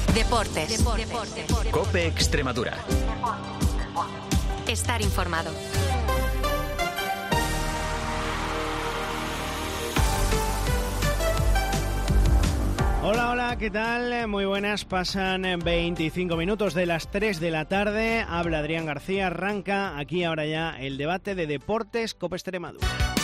Deportes. COPE Extremadura. Estar informado. Hola, ¿qué tal? Muy buenas, pasan 25 minutos de las 3 de la tarde. Habla Adrián García, arranca aquí ahora ya el debate de Deportes COPE Extremadura.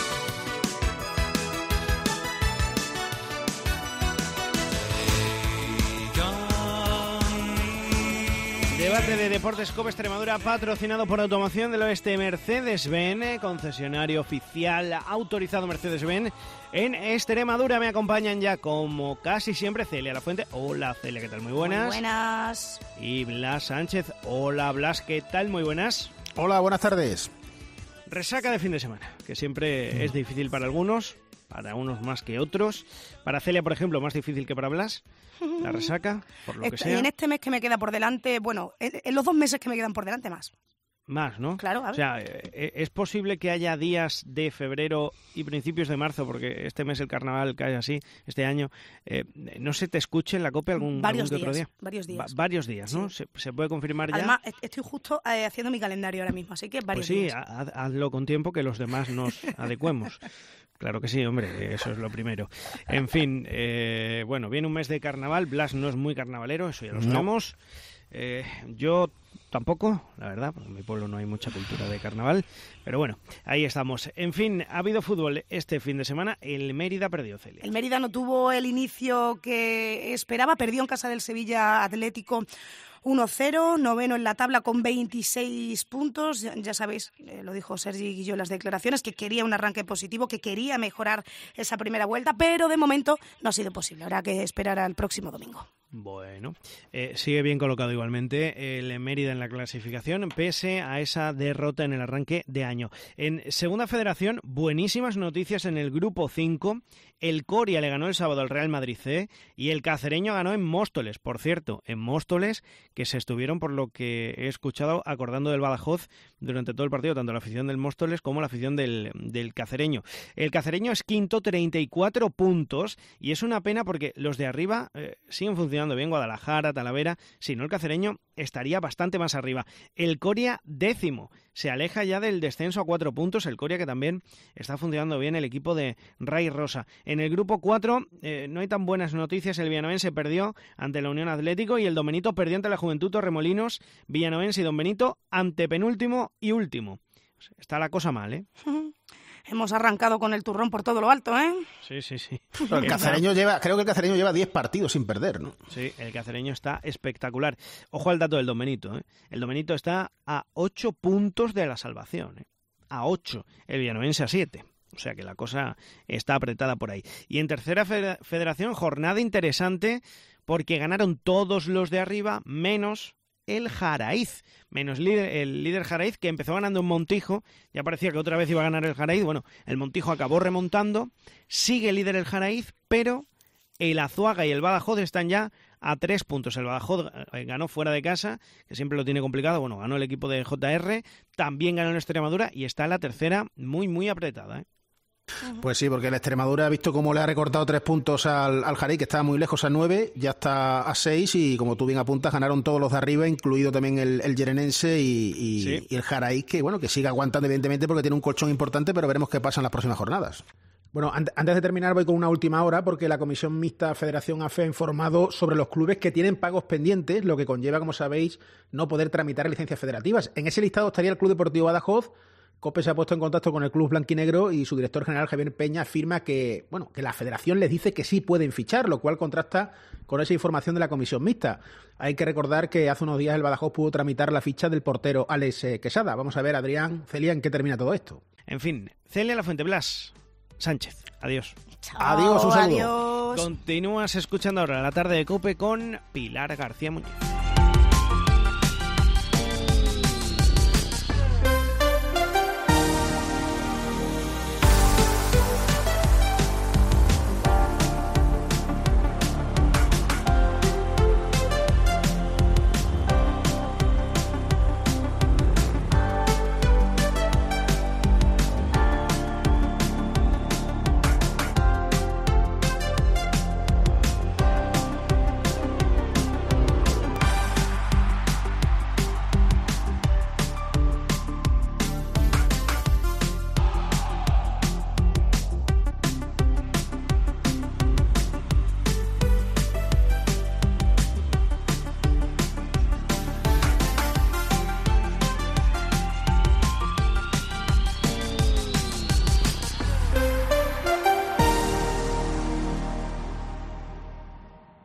Debate de Deportes COPE Extremadura, patrocinado por Automoción del Oeste Mercedes-Benz, concesionario oficial autorizado Mercedes-Benz en Extremadura. Me acompañan ya, como casi siempre, Celia Lafuente. Hola, Celia, ¿qué tal? Muy buenas. Muy buenas. Y Blas Sánchez. Hola, Blas, ¿qué tal? Muy buenas. Hola, buenas tardes. Resaca de fin de semana, que siempre es difícil para algunos, para unos más que otros. Para Celia, por ejemplo, más difícil que para Blas. La resaca, por lo que sea. Y en este mes que me queda por delante, bueno, en los 2 meses que me quedan por delante más. Más, ¿no? Claro, a ver. O sea, es posible que haya días de febrero y principios de marzo, porque este mes el carnaval cae así, este año, ¿no se te escuche en la COPE algún que otro día? Varios días. Varios días, ¿no? Sí. ¿Se puede confirmar ya? Además, estoy justo haciendo mi calendario ahora mismo, así que varios días. Pues sí, hazlo con tiempo que los demás nos adecuemos. Claro que sí, hombre, eso es lo primero. En fin, bueno, viene un mes de carnaval. Blas no es muy carnavalero, eso ya lo sabemos. Yo tampoco, la verdad, porque en mi pueblo no hay mucha cultura de carnaval. Pero bueno, ahí estamos. En fin, ha habido fútbol este fin de semana. El Mérida perdió, Celia. El Mérida no tuvo el inicio que esperaba, perdió en casa del Sevilla Atlético 1-0, noveno en la tabla con 26 puntos. Ya sabéis, lo dijo Sergi Guilló en las declaraciones, que quería un arranque positivo, que quería mejorar esa primera vuelta, pero de momento no ha sido posible. Habrá que esperar al próximo domingo. Bueno, sigue bien colocado igualmente el Mérida en la clasificación, pese a esa derrota en el arranque de año. En Segunda Federación, buenísimas noticias en el Grupo 5. El Coria le ganó el sábado al Real Madrid C y el Cacereño ganó en Móstoles. Por cierto, en Móstoles, que se estuvieron, por lo que he escuchado, acordando del Badajoz durante todo el partido, tanto la afición del Móstoles como la afición del Cacereño. El Cacereño es quinto, 34 puntos, y es una pena porque los de arriba siguen funcionando bien, Guadalajara, Talavera. Si no, el Cacereño estaría bastante más arriba. El Coria, 10º, se aleja ya del descenso a 4 puntos. El Coria, que también está funcionando bien, el equipo de Ray Rosa. En el grupo 4 no hay tan buenas noticias. El Villanovense perdió ante la Unión Atlético y el Don Benito perdió ante la Juventud Torremolinos. Villanovense y Don Benito ante penúltimo y último. Está la cosa mal, ¿eh? Hemos arrancado con el turrón por todo lo alto, ¿eh? Sí. Creo que el Cacereño lleva 10 partidos sin perder, ¿no? Sí, el Cacereño está espectacular. Ojo al dato del Don Benito, ¿eh? El Don Benito está a 8 puntos de la salvación, ¿eh? A 8. El Villanovense a 7. O sea que la cosa está apretada por ahí. Y en Tercera Federación, jornada interesante porque ganaron todos los de arriba, menos el Jaraíz, menos el líder Jaraíz, que empezó ganando en Montijo. Ya parecía que otra vez iba a ganar el Jaraíz. Bueno, el Montijo acabó remontando, sigue líder el Jaraíz, pero el Azuaga y el Badajoz están ya a 3 puntos. El Badajoz ganó fuera de casa, que siempre lo tiene complicado. Bueno, ganó el equipo de JR, también ganó en Extremadura y está en la tercera muy, muy apretada, ¿eh? Pues sí, porque la Extremadura ha visto cómo le ha recortado 3 puntos al Jaraíz, que estaba muy lejos a 9, ya está a 6 y como tú bien apuntas, ganaron todos los de arriba, incluido también el Yerenense y el Jaraíz, que bueno, que sigue aguantando evidentemente porque tiene un colchón importante, pero veremos qué pasa en las próximas jornadas. Bueno, antes de terminar voy con una última hora porque la Comisión Mixta Federación AFE ha informado sobre los clubes que tienen pagos pendientes, lo que conlleva, como sabéis, no poder tramitar licencias federativas. En ese listado estaría el Club Deportivo Badajoz. COPE se ha puesto en contacto con el club blanquinegro y su director general, Javier Peña, afirma que la federación les dice que sí pueden fichar, lo cual contrasta con esa información de la Comisión Mixta. Hay que recordar que hace unos días el Badajoz pudo tramitar la ficha del portero Alex Quesada. Vamos a ver, Adrián, Celia, ¿en qué termina todo esto? En fin, Celia Lafuente, Blas Sánchez, adiós. Chao, Adiós, un saludo. adiós. Continúas escuchando ahora la tarde de COPE con Pilar García Muñoz.